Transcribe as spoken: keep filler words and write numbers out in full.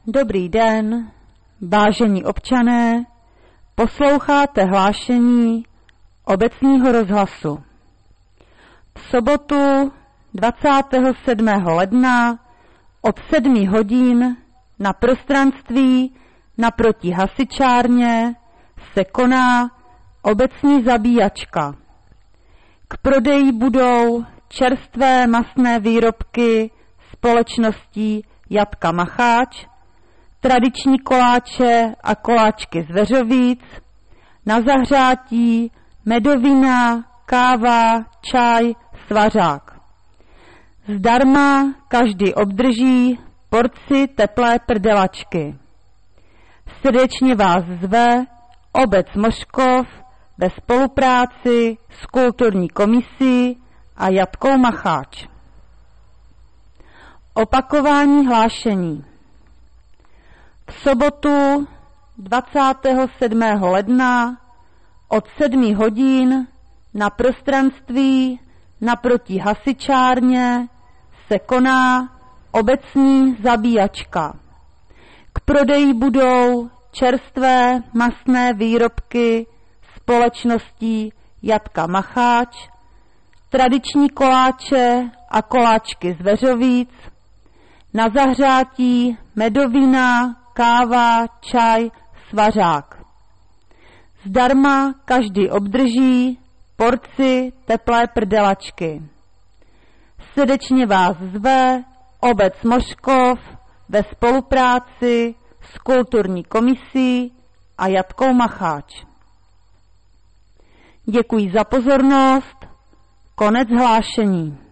Dobrý den, vážení občané, posloucháte hlášení obecního rozhlasu. V sobotu dvacátého sedmého ledna od sedmi hodin na prostranství naproti hasičárně se koná obecní zabíjačka. K prodeji budou čerstvé masné výrobky společností Jatka Macháč, tradiční koláče a koláčky z Veřovic, na zahřátí medovina, káva, čaj, svařák. Zdarma každý obdrží porci teplé prdelačky. Srdečně vás zve obec Mořkov ve spolupráci s kulturní komisí a Jatkou Macháč. Opakování hlášení. V sobotu dvacátého sedmého ledna od sedmi hodin na prostranství naproti hasičárně se koná obecní zabíjačka. K prodeji budou čerstvé masné výrobky společností Jatka Macháč, tradiční koláče a koláčky z Veřovic, na zahřátí medovina, káva, čaj, svařák. Zdarma každý obdrží porci teplé prdelačky. Srdečně vás zve obec Mořkov ve spolupráci s kulturní komisí a Jatkou Macháč. Děkuji za pozornost. Konec hlášení.